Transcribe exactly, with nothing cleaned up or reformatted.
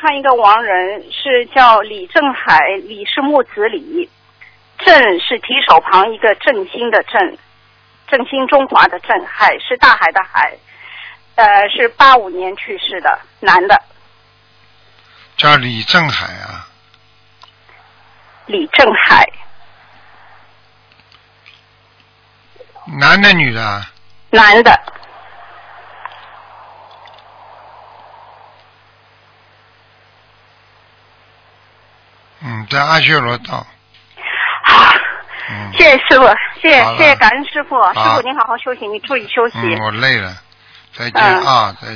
看一个亡人，是叫李正海，李是木子李，正是提手旁一个振兴的振，振兴中华的振，海是大海的海，呃，是八五年去世的，男的。 叫李正海啊。 李正海。 男的女的啊？ 男的。 嗯，在阿修罗道。 好， 嗯， 谢谢师傅，谢谢好了谢谢感恩师傅，师好傅您好好休息，你注意休息。 嗯，我累了，再见嗯啊，再见。